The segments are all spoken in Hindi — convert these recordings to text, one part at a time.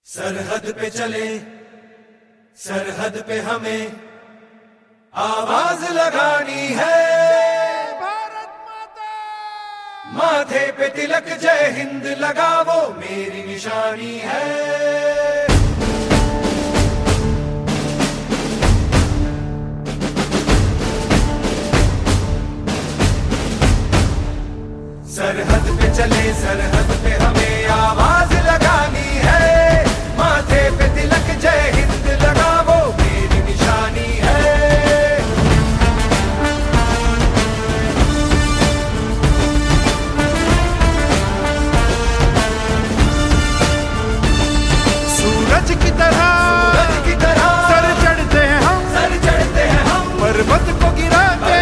सरहद पे चले, सरहद पे हमें आवाज लगानी है। भारत माता, माथे पे तिलक जय हिंद लगावो मेरी निशानी है। सरहद पे चले, सरहद पे हमें आवाज लगानी है। माथे पे तिलक जय हिंद लगावो मेरी निशानी है। सूरज की तरह सर चढ़ते हैं हम, पर्वत को गिरा के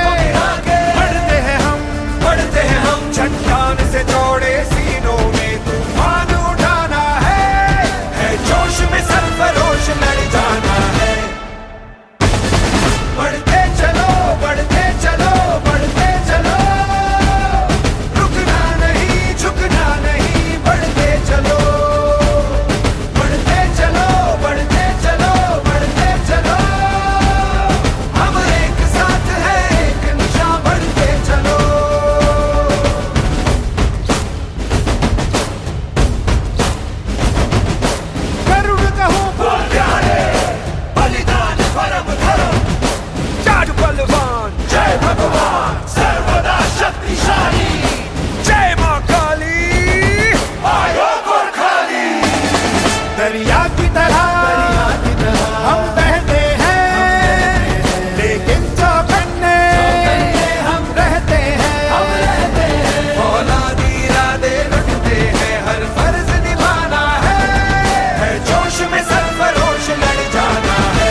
बढ़ते हैं हम। चट्टान से जोड़े सीनों में तूफान उठाना है जोश में सरफरोश लड़ जाना है। बढ़ते चलो, बढ़ते चलो, बढ़ते चलो, रुकना नहीं, झुकना नहीं, बढ़ते चलो, बढ़ते चलो, बढ़ते चलो, बढ़ते चलो। हम एक साथ हैं, एक निशा, बढ़ते चलो। बलिदान परम धर्म, जाट बलवान, जय भगवान सर्वदा शक्तिशाली, जय मां काली, आयो गोरखाली। दरिया की तरह हम बहते हैं, लेकिन चौकन्ने हम रहते हैं। औलादी इरादे रखते हैं, हर फर्ज निभाना है जोश में सरफरोश लड़ जाना है।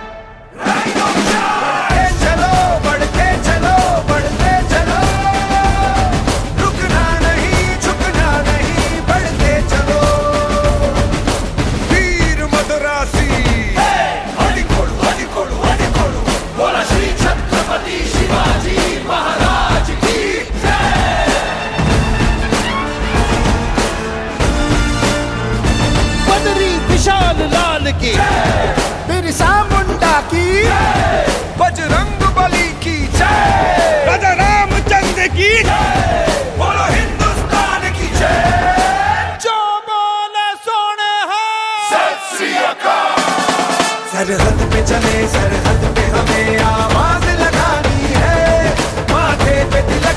बढ़ते चलो, बढ़ते चलो, बढ़ते चलो, रुकना नहीं, झुकना नहीं, बढ़ते चलो। वीर मदरासी हडिकोडु, हडिकोडु, हडिकोडु, बोला श्री छत्रपति शिवाजी महाराज की जय। बदरी विशाल लाल की, बिरसा मुंडा की, बजरंग बली की जय, राजा रामचंद्र की, बोलो हिंदुस्तान की जय। जो बोले सोने हैं। सत श्री अकाल। सरहद पे चले, सरहद पे हमें आवाज लगानी है। माथे पे तिलक